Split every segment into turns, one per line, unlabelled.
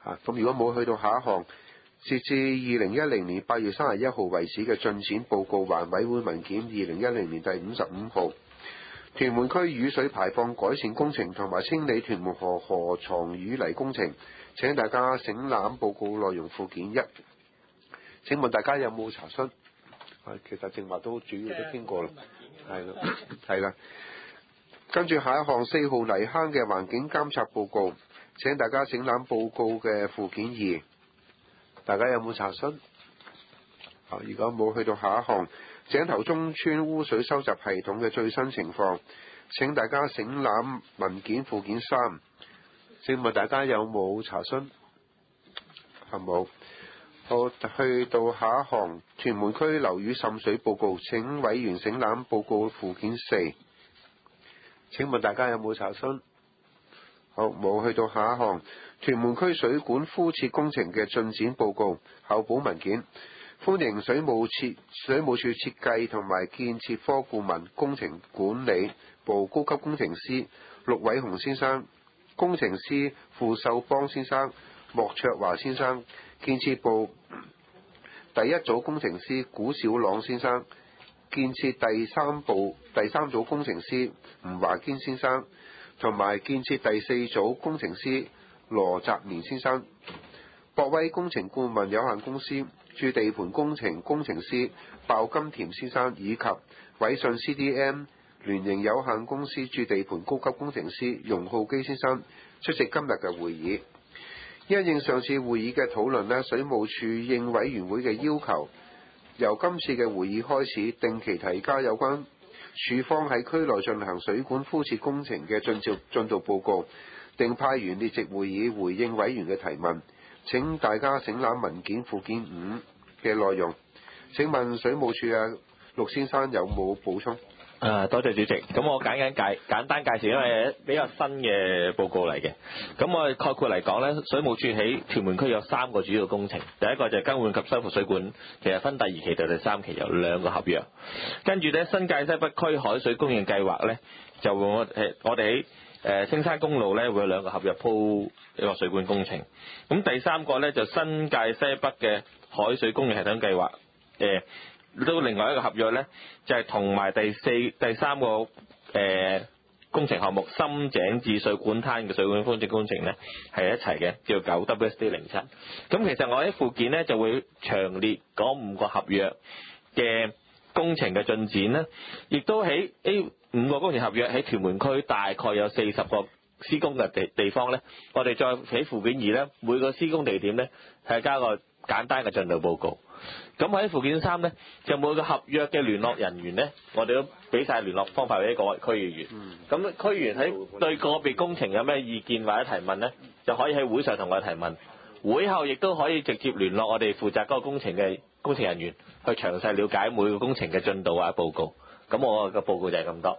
咁如果冇去到下一項，截至2010年8月31號為止嘅進展報告環委會文件2010年第55號，屯門區雨水排放改善工程同埋清理屯門河河床淤泥工程，請大家省覽報告內容附件一。請問大家有冇查詢？其實正話都主要都傾過啦，係啦。跟住下一項4號泥坑嘅環境監察報告，請大家省覽報告嘅附件2。大家有冇查詢？如果冇去到下一項，井頭中村污水收集系統嘅最新情況，請大家省覽文件附件3。請問大家有冇查詢？冇。好，去到下一項，屯門區樓宇滲水報告，請委員省覽報告附件4。請問大家有冇查詢？好，冇。去到下一項，屯門區水管敷設工程嘅進展報告候補文件，歡迎水務署設計同埋建設科顧問工程管理部高級工程師陸偉雄先生、工程師傅秀邦先生、莫卓華先生，建設部第一組工程師古小朗先生，建設第三組工程師吳華堅先生，同埋建設第四組工程師羅澤年先生。博威工程顧問有限公司駐地盤工程師鮑金田先生，以及偉信 CDM 聯營有限公司駐地盤高級工程師容浩基先生出席今日嘅會議。因應上次會議嘅討論呢，水務署應委員會嘅要求，由今次嘅會議開始，定期提交有關署方喺區內進行水管敷設工程嘅進度報告，並派員列席會議回應委員嘅提問。請大家省覽文件附件5嘅內容。請問水務署陸先生有冇補充？
多謝主席。咁我簡單介紹，因為比較新嘅報告嚟嘅。咁我概括嚟講呢，水務署喺屯門區有3個主要工程。第一個就係更換及修復水管，其實分第2期到第3期有2個合約。跟住呢，新界西北區海水供應計劃呢，就我哋喺青山公路呢會有2個合約鋪一個水管工程。咁第3個呢，就新界西北嘅海水供應系統計劃，都另外一個合約呢，就係同埋第3個工程項目深井至水管灘嘅水管敷設工程呢，係一齊嘅，叫 9WSD07。咁其實我喺附件呢，就會詳列嗰5個合約嘅工程嘅進展呢，亦都喺呢5個工程合約喺屯門區大概有40個施工嘅地方呢，我哋再喺附件2呢，每個施工地點呢，係加個簡單嘅進度報告。咁喺附件3呢，就每個合約嘅聯絡人員呢，我哋都俾晒聯絡方法俾各位區議員。咁區議員喺對個別工程有咩意見或者提問呢，就可以喺會上同我哋提問。會後亦都可以直接聯絡我哋負責嗰個工程嘅工程人員，去詳細了解每個工程嘅進度或者報告。咁我嘅報告就係咁多。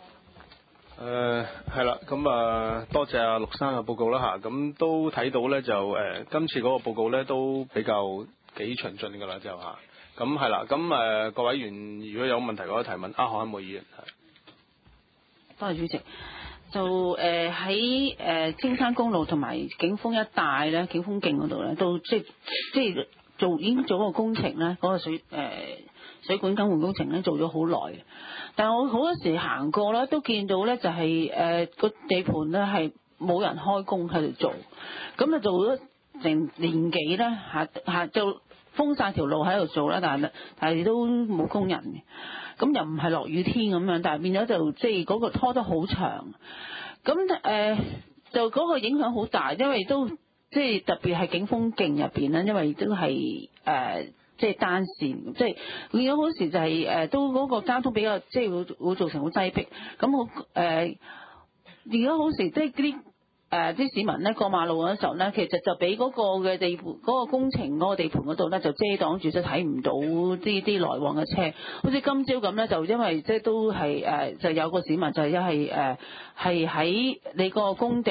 係啦，咁多謝阿陸生嘅報告啦嚇，咁都睇到咧就今次嗰個報告咧都比較幾詳盡㗎啦就嚇，咁係啦，咁各位委員如果有問題可以提問，何漢武議員係。
多謝主席。就喺青山公路同埋景豐一帶咧，景豐徑嗰度咧，都即係已經做個工程咧，嗰個水管更換工程咧做咗好耐，但係我好多時行過咧，都見到咧就係個地盤咧係冇人開工喺度做，咁啊做咗成年幾咧就封晒條路喺度做啦，但係都冇工人嘅，咁又唔係落雨天咁樣，但係變咗就即係嗰個拖得好長，咁就嗰個影響好大，因為都即係特別係景豐徑入邊咧，因為都係即係單線，即係變咗好時就係都嗰個交通比較即係會造成好擠迫，咁好而家好時即係啲市民咧過馬路嗰時候咧，其實就俾嗰個嘅地盤嗰個工程嗰個地盤嗰度咧就遮擋住，就睇唔到啲來往嘅車。好似今朝咁咧，就因為即係都係就有個市民就係係喺你個工地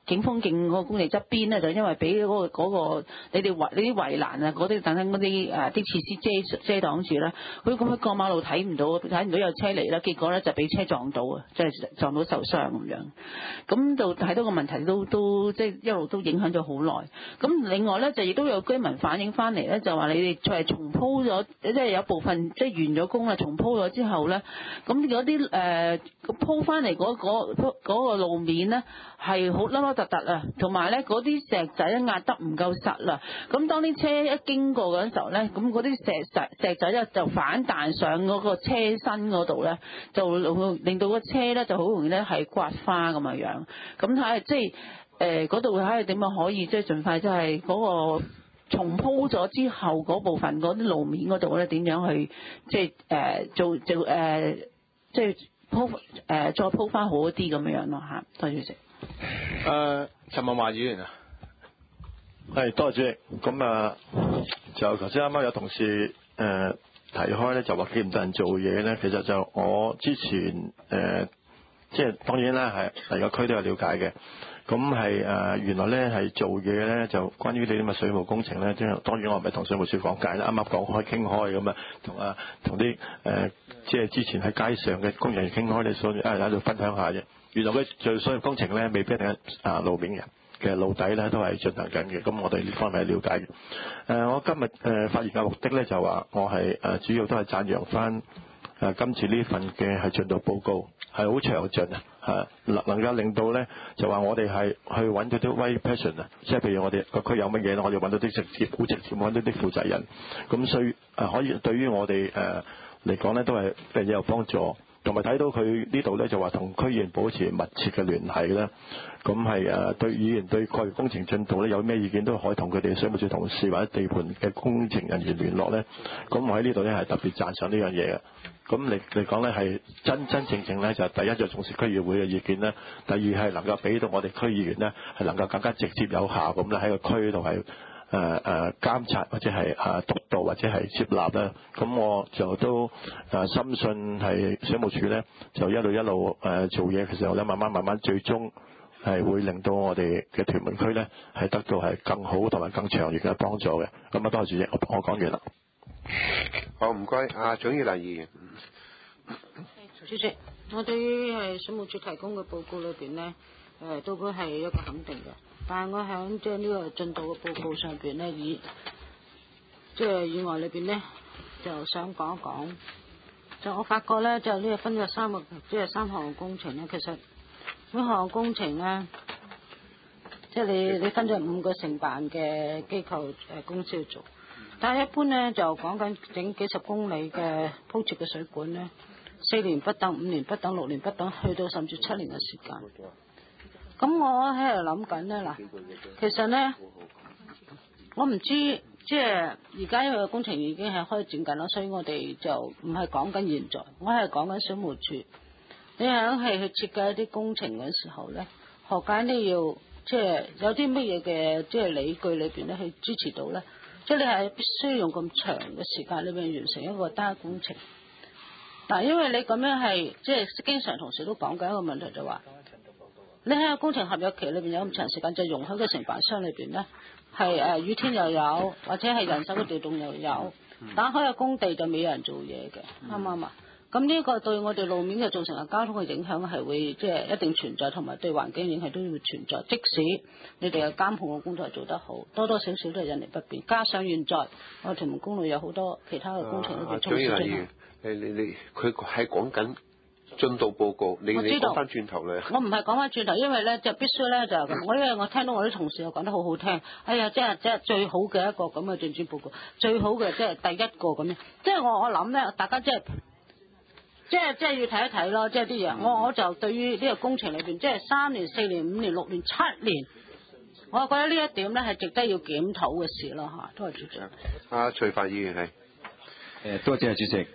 景豐徑嗰個工地側邊咧，就因為俾嗰個你啲圍欄啊，嗰啲等等嗰啲啲設施遮擋住啦，佢過馬路睇唔到有車嚟啦，結果咧就俾車撞到啊，即係撞到受傷咁樣。咁就睇到個問題都即係一路都影響咗好耐。咁另外咧就亦都有居民反映翻嚟咧，就話你哋係重鋪咗，即係有部分即係完咗工啦，重鋪咗之後咧，咁嗰啲鋪翻嚟嗰個路面咧係好凹凹凸凸啊，同埋咧嗰啲石仔咧壓得唔夠實啦。咁當啲車一經過嗰陣時候咧，咁嗰啲石仔咧就反彈上嗰個車身嗰度咧，就令到個車咧就好容易咧係刮花咁嘅樣。咁睇下即係嗰度睇下點樣可以即係盡快即係嗰個重鋪咗之後嗰部分嗰啲路面嗰度咧點樣去即係做即係再鋪翻好一啲咁樣咯嚇。多謝主席。
陳文華議員啊，
係多謝主席。咁就頭先啱啱有同事提開咧，就話見唔到人做嘢咧。其實就我之前即係當然啦，係嚟個區都有了解嘅。咁係原來咧係做嘢咧，就關於你啲咁嘅水務工程咧，即係當然我唔係同水務署講解啦，啱啱講開傾開咁啊，同啲即係之前喺街上嘅工人傾開咧，所以喺度分享下啫。原來佢做水務工程咧，未必一定係路面嘅，其實路底咧都係進行緊嘅。咁我哋呢方面係了解嘅。我今日發言嘅目的咧就話我係主要都係讚揚翻今次呢份嘅係進度報告係好詳盡啊，能夠令到咧就話我哋係去揾到啲 right person 啊，即係譬如我哋個區有乜嘢咧，我哋揾到啲好直接揾到啲負責人，咁所以可以對於我哋嚟講咧都係非常之有幫助。同埋睇到佢呢度咧就話同區議員保持密切嘅聯繫啦，咁係對議員對個工程進度咧有咩意見都可以同佢哋水務署同事或者地盤嘅工程人員聯絡咧。咁我喺呢度咧係特別讚賞呢樣嘢嘅。咁嚟講咧係真正咧就第一就重視區議會嘅意見啦，第二係能夠俾到我哋區議員咧係能夠更加直接有效咁咧喺個區度係監察或者係督導或者係接納啦。咁我就都深信係水務署咧就一路做嘢嘅時候咧，慢慢最終係會令到我哋嘅屯門區咧係得到係更好同埋更長遠嘅幫助嘅。咁多謝主席，我講完啦。
好，唔該，蔣綺蘭議員。
主席，我對於係水務署提供嘅報告裏邊呢，都係一個肯定嘅。但係我喺即係呢個進度嘅報告上邊呢，以外裏邊呢，就想講一講。就我發覺呢，就呢個分咗3項工程呢，其實每項工程呢，即係你分咗5個承辦嘅機構公司去做。但係一般咧就講緊整幾十公里嘅鋪設嘅水管咧，4年不等、5年不等、6年不等，去到甚至7年嘅時間。咁我喺度諗緊咧嗱，其實咧我唔知即係而家因為個工程已經係開展緊啦，所以我哋就唔係講緊現在，我係講緊水務署。你係去設計一啲工程嘅時候咧，何解你要即係有啲乜嘢嘅即係理據裏邊咧去支持到咧？即係你係必須用咁長嘅時間裏面完成一個單一工程。嗱，因為你咁樣係即係經常同事都講緊一個問題就話，你喺個工程合約期裏邊有咁長時間，就容許個承辦商裏邊咧係雨天又有，或者係人手嘅調動又有，打開個工地就未有人做嘢嘅，啱唔啱啊？咁呢個對我哋路面嘅造成嘅交通嘅影響係會即係一定存在，同埋對環境影響都會存在。即使你哋嘅監控嘅工作做得好，多多少少都係引嚟不便。加上現在我哋屯門公路有好多其他嘅工程都被衝擊進行。
你佢係講緊進度報告，你講翻轉頭咧。我
唔係講翻轉頭，因為咧就必須咧就因為我聽到我啲同事又講得好好聽，哎呀，即係最好嘅一個咁嘅進展報告，最好嘅即係第一個咁樣。即係我諗咧，大家即係要睇一睇咯，即係啲嘢。我就對於呢個工程裏邊，即係3年、4年、5年、6年、7年，我覺得呢一點咧係值得要檢討嘅事咯嚇。多謝主席。
徐帆議員係。
多謝主席。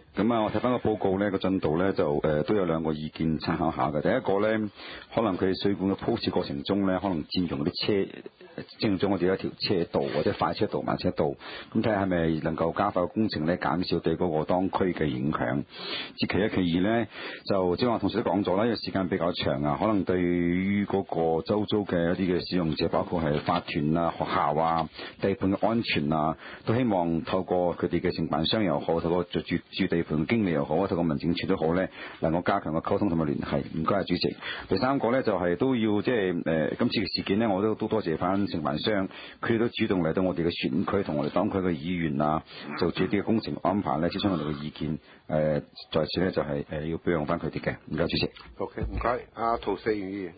咁啊，我睇翻個報告咧，個進度咧就都有兩個意見參考下嘅。第一個咧，可能佢水管嘅鋪設過程中咧，可能佔用嗰啲佔用咗我哋一條車道或者快車道、慢車道，咁睇下係咪能夠加快個工程咧，減少對嗰個當區嘅影響。其一其二咧，就即係話同事都講咗啦，因為時間比較長啊，可能對於嗰個周遭嘅一啲嘅使用者，包括係法團啊、學校啊、地盤嘅安全啊，都希望透過佢哋嘅承辦商又好，透過住地盤嘅經理又好，透過民政處都好咧，能夠加強個溝通同埋聯繫。唔該，主席。第三個咧就係都要即係今次嘅事件咧，我都多謝翻承辦商，佢哋都主動嚟到我哋嘅選區同我哋當區嘅議員啊，就住啲嘅工程安排咧，諮詢我哋嘅意見。在此咧就係要表揚翻佢哋嘅。唔該，主席。
OK， 唔該。阿陶四議員。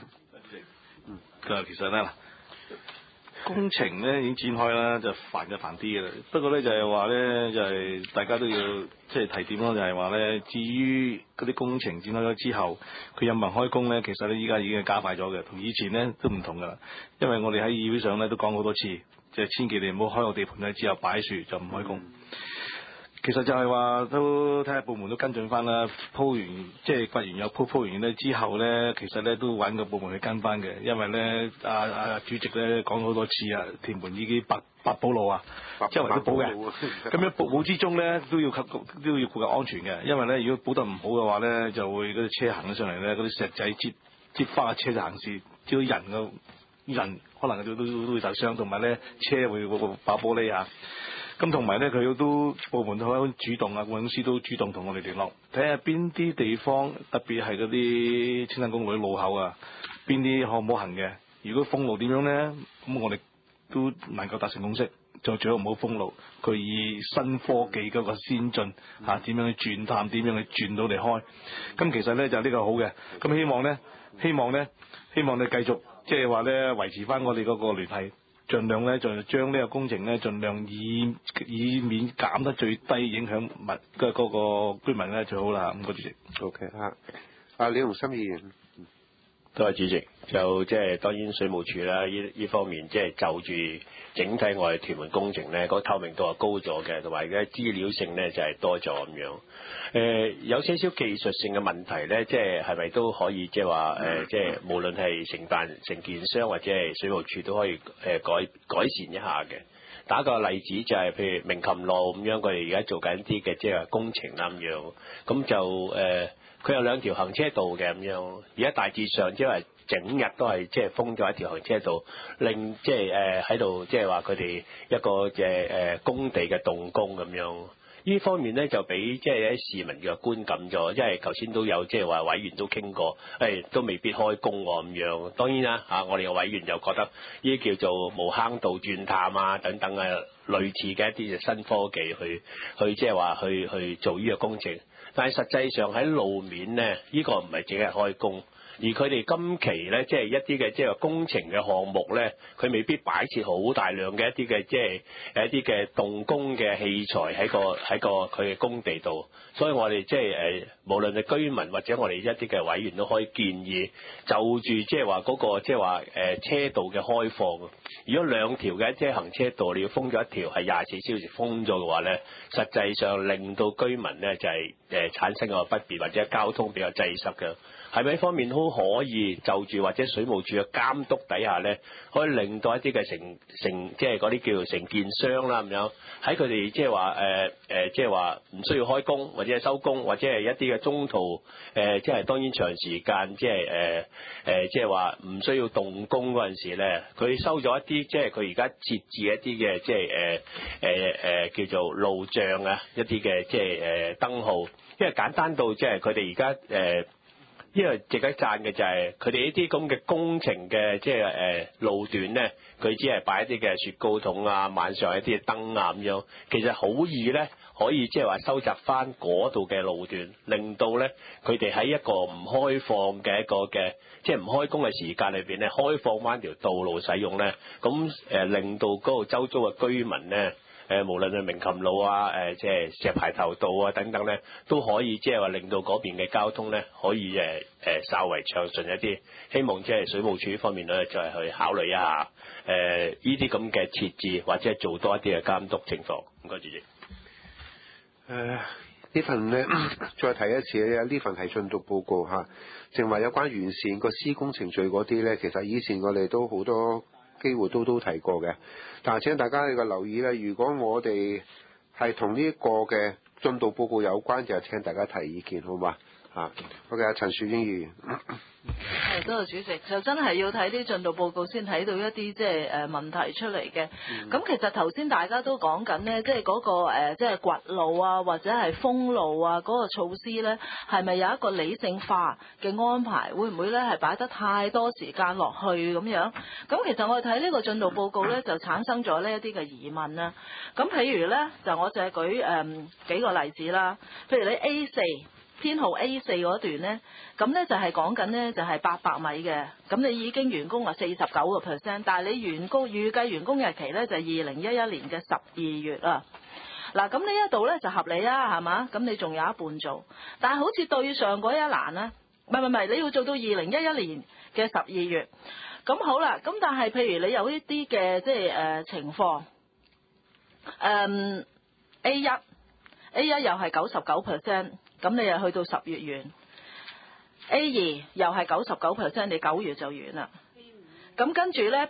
其實咧，工程咧已經展開啦，就煩啲嘅啦。不過咧就係話咧，就係大家都要即係提點咯，就係話咧，至於嗰啲工程展開咗之後，佢有冇人開工咧？其實咧依家已經係加快咗嘅，同以前咧都唔同噶啦。因為我哋喺議會上咧都講好多次，即係千祈你唔好開個地盤咧，之後擺樹就唔開工。其實就係話都睇下部門都跟進翻啦，鋪完即係掘完有鋪完咧之後咧，其實咧都揾個部門去跟翻嘅，因為咧主席咧講好多次啊，屯門已經百寶路啊，周圍都補嘅，咁樣補之中咧都要顧及安全嘅，因為咧如果補得唔好嘅話咧，就會嗰啲車行咗上嚟咧，嗰啲石仔接花嘅車就行事，只要人可能都會受傷，同埋咧車會爆玻璃啊。咁同埋咧，佢都部門都好主動啊，公司都主動同我哋聯絡，睇下邊啲地方特別係嗰啲青山公路啲路口啊，邊啲可唔可行嘅？如果封路點樣咧？咁我哋都能夠達成共識，就最好唔好封路。佢以新科技嗰個先進嚇點樣去鑽探，點樣去鑽到嚟開。咁其實咧就呢個好嘅。咁希望你繼續即係話咧維持翻我哋嗰個聯繫。盡量咧就將呢個工程咧，盡量以免減得最低，影響嗰個居民咧最好啦。唔該，主席。
OK 阿李鴻森議員。
多謝主席。就即係當然水務署啦，呢方面即係就住整體我哋屯門工程咧，個透明度係高咗嘅，同埋嘅資料性咧就係多咗咁樣。有些少技術性嘅問題咧，即係係咪都可以即係話即係無論係承建商或者係水務署都可以改善一下嘅。打個例子就係譬如明琴路咁樣，佢哋而家做緊啲嘅即係工程咁樣，咁就佢有兩條行車道嘅咁樣，而家大致上即係整日都係即係封咗一條行車道，令即係喺度即係話佢哋一個嘅工地嘅動工咁樣。呢方面咧就俾即係啲市民嘅觀感咗，因為頭先都有即係話委員都傾過，都未必開工喎咁樣。當然啦我哋嘅委員就覺得呢啲叫做無坑道鑽探啊等等嘅類似嘅一啲新科技去即係話去做呢個工程，但係實際上喺路面咧，呢個唔係淨係開工。而佢哋今期咧，即係一啲嘅即係工程嘅項目咧，佢未必擺設好大量嘅一啲嘅即係一啲嘅動工嘅器材喺個佢嘅工地度，所以我哋即係無論係居民或者我哋一啲嘅委員都可以建議，就住即係話嗰個即係話車道嘅開放。如果兩條嘅即係行車道你要封咗一條係24小時封咗嘅話咧，實際上令到居民咧就係產生個不便或者交通比較擠塞嘅。係咪呢方面都可以就住或者水務署嘅監督底下咧，可以令到一啲嘅即係嗰啲叫做承建商啦咁樣，喺佢哋即係話即係話唔需要開工或者係收工或者係一啲嘅中途即係當然長時間即係即係話唔需要動工嗰陣時咧，佢收咗一啲即係佢而家設置一啲嘅即係叫做路障啊，一啲嘅即係燈號，因為簡單到即係佢哋而家因為值得讚嘅就係佢哋呢啲咁嘅工程嘅即係路段咧，佢只係擺一啲嘅雪糕筒啊，晚上一啲燈啊咁樣，其實好易咧可以即係話收集翻嗰度嘅路段，令到咧佢哋喺一個唔開放嘅一個嘅即係唔開工嘅時間裏邊咧，開放翻條道路使用咧，咁令到嗰個周遭嘅居民咧。無論係明琴路啊，即係石排頭道啊等等咧，都可以即係話令到嗰邊嘅交通咧可以稍為暢順一啲。希望即係水務署呢方面咧，就係去考慮一下呢啲咁嘅設置，或者係做多一啲嘅監督情況。唔該，主席。
呢份呢，再提一次咧，呢份係進度報告嚇，正話有關完善個施工程序嗰啲呢，其實以前我哋都好多機會都提過嘅，但係請大家呢個留意呢，如果我哋係同呢個嘅進度報告有關，就請大家提意見，好嘛？好嘅，陳樹英議員。
係，多謝主席。就真係要睇啲進度報告先睇到一啲即係問題出嚟嘅。咁其實頭先大家都講緊呢，即係嗰個即係掘路啊，或者係封路啊嗰個措施呢，係咪有一個理性化嘅安排？會唔會呢係擺得太多時間落去咁樣？咁其實我哋睇呢個進度報告呢，就產生咗呢一啲嘅疑問啦。咁譬如呢，就我就係舉幾個例子啦。譬如你 A4。編號 A4 嗰段呢，咁呢就係講緊呢，就係800米嘅，咁你已經完工啦49%，但係你預計完工日期呢，就係2011年嘅12月啊。嗱，咁呢一度呢就合理啊，係嘛？咁你仲有一半做，但係好似對上嗰一欄呢，唔係，你要做到2011年嘅12月。咁好啦，咁但係譬如你有一啲嘅即係情況，A1 又係99%。咁你又去到10月完 ，A2 又係99%，你9月就完啦。咁跟住呢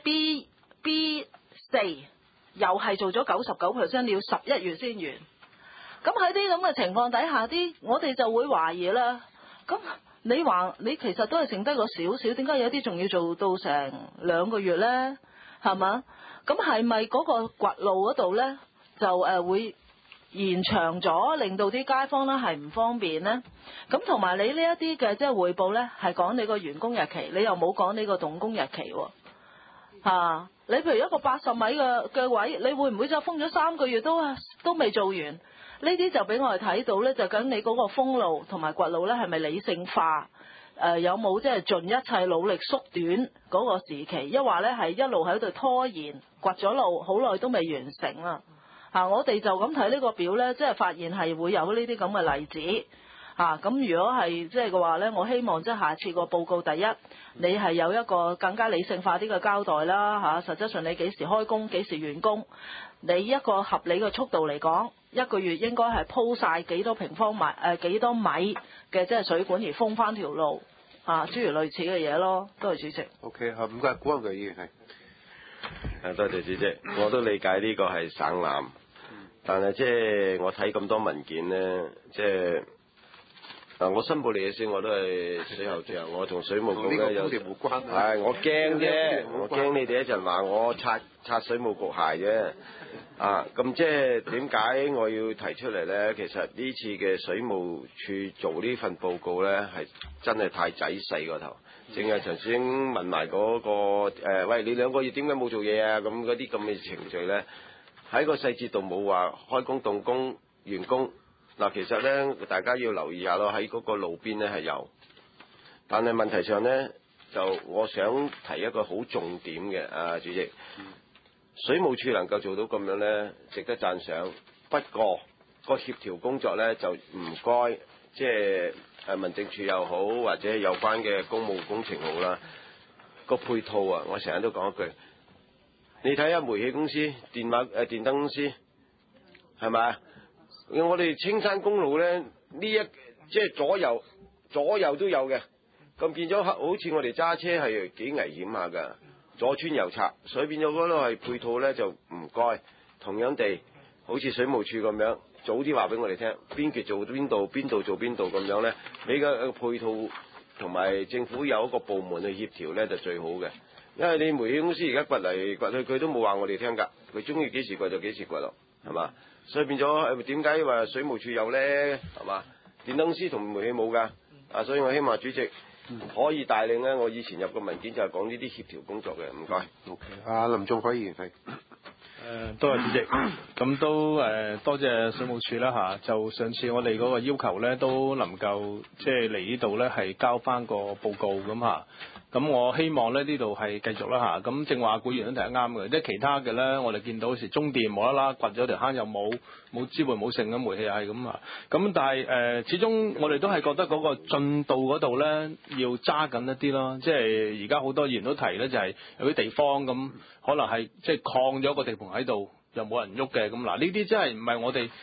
B4 又係做咗99%，你要11月先完。咁喺啲咁嘅情況底下，我哋就會懷疑啦。咁你話你其實都係剩低個少少，點解有啲仲要做到成2個月呢？係嘛？咁係咪嗰個掘路嗰度呢，就會延長咗，令到啲街坊咧係唔方便呢？咁同埋你呢一啲嘅即係匯報呢，係講你個完工日期，你又冇講你個動工日期喎。你譬如一個80米嘅位，你會唔會就封咗3個月都未做完？呢啲就俾我哋睇到呢，就究竟你嗰個封路同埋掘路呢，係咪理性化？有冇即係盡一切努力縮短嗰個時期？抑或呢係一路喺度拖延，掘咗路好耐都未完成啊？我哋就咁睇呢個表呢，即係發現係會有呢啲咁嘅例子。咁如果係即係嘅話呢，我希望即係下次個報告，第一你係有一個更加理性化啲嘅交代啦。實質上你幾時開工，幾時完工，你一個合理嘅速度嚟講，1個月應該係鋪晒幾多平方米幾多米嘅即係水管而封翻條路諸如類似嘅嘢咯。多謝主席。
OK， 唔該，古漢鉅議員係。
多謝主席，我都理解呢個係省覽。但係即係我睇咁多文件呢，即係我申報你嘅先，我都係水喉匠，我同水務局咧有冇關係？我驚啫，我驚你哋一陣話我擦水務局鞋啫。咁即係點解我要提出嚟呢？其實呢次嘅水務處做呢份報告呢，係真係太仔細個頭。淨係頭先問埋嗰個喂，你2個月點解冇做嘢啊？咁嗰啲咁嘅程序呢，喺個細節度冇話開工、動工、完工。其實呢，大家要留意下咯，喺嗰個路邊呢係有，但係問題上呢，就我想提一個好重點嘅，主席，水務處能夠做到咁樣呢，值得讚賞。不過個協調工作呢，就唔該，即係民政處又好，或者有關嘅公務工程好啦，個配套啊，我成日都講一句，你睇下煤氣公司、電燈公司，係咪？我哋青山公路呢，即係左右都有嘅，咁變咗好似我哋揸車係幾危險下㗎，左穿右插，所以變咗嗰度係配套呢，就唔該。同樣地，好似水務處咁樣，早啲話俾我哋聽，邊期做邊度，邊度做邊度咁樣呢，俾個配套同埋政府有一個部門去協調呢，就最好嘅。因為你煤氣公司而家掘嚟掘去，佢都冇話我哋聽㗎，佢中意幾時掘就幾時掘咯，係嘛？所以變咗點解話水務處有呢？係嘛？電燈公司同煤氣冇㗎，所以我希望主席可以帶領呢。我以前入個文件就係講呢啲協調工作嘅，唔該。
OK，林仲輝議員係。
多謝主席，咁都多謝水務處啦就上次我哋嗰個要求呢，都能夠即係嚟呢度呢，係交翻個報告咁咁我希望呢度係繼續啦咁正話顧議員都提得啱嘅，即係其他嘅呢，我哋見到時中電無啦啦掘咗條坑又冇支援冇剩咁，煤氣又係咁咁但係始終我哋都係覺得嗰個進度嗰度呢，要揸緊一啲咯，即係而家好多議員都提呢，就係有啲地方咁可能係即係擴咗個地盤喺度又冇人喐嘅咁呢啲真係唔係我哋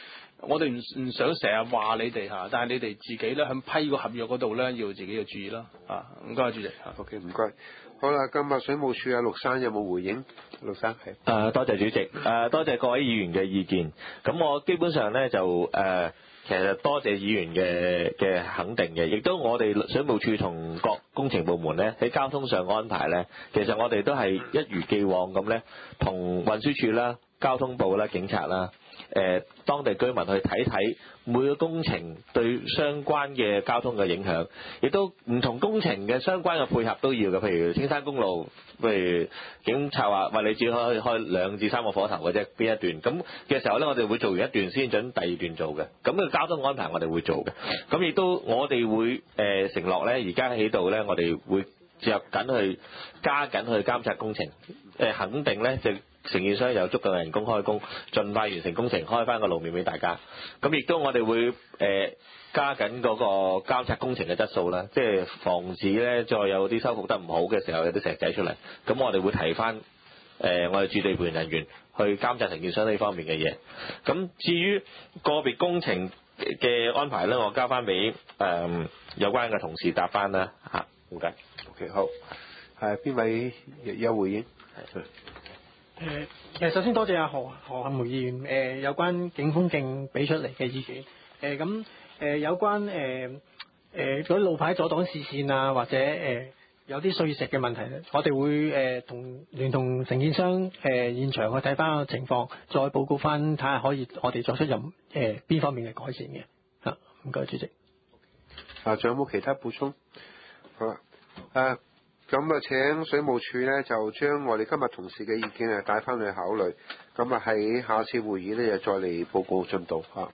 我哋唔想成日話你哋嚇，但係你哋自己咧喺批個合約嗰度咧，要自己要注意啦。唔該，主席。
OK， 唔該。好啦，今日水務署阿陸生有冇回應？陸生係。
多謝主席，多謝各位議員嘅意見。咁我基本上咧就其實多謝議員嘅肯定嘅，亦都我哋水務署同各工程部門咧喺交通上安排咧，其實我哋都係一如既往咁咧，同運輸署啦、交通部啦、警察啦、當地居民去睇睇每個工程對相關嘅交通嘅影響，亦都唔同工程嘅相關嘅配合都要嘅。譬如青山公路，譬如警察話你只可以開2至3個火頭嘅啫，邊一段咁嘅時候咧，我哋會做完一段先準第二段做嘅。咁嘅交通安排我哋會做嘅。咁亦都我哋會承諾咧，而家喺度咧，我哋會着緊去加緊去監察工程，肯定咧就承建商有足夠嘅人工開工，盡快完成工程，開翻個路面俾大家。咁亦都我哋會加緊嗰個監察工程嘅質素啦，即係防止咧再有啲修復得唔好嘅時候有啲石仔出嚟。咁我哋會提翻我哋駐地盤人員去監察承建商呢方面嘅嘢。咁至於個別工程嘅安排咧，我交翻俾有關嘅同事答翻啦嚇。唔該。
OK， 好。邊位有回應？
首先多謝阿何漢梅議員有關警風徑俾出嚟嘅意見。有關嗰啲路牌阻擋視線啊，或者有啲碎石嘅問題咧，我哋會聯同承建商現場去睇翻個情況，再報告翻睇下可以我哋作出邊方面嘅改善嘅。唔該，主席。
仲有冇其他補充？好啦，咁請水務署咧就將我哋今日同事嘅意見帶翻去考慮，咁喺下次會議咧就再嚟報告進度嚇。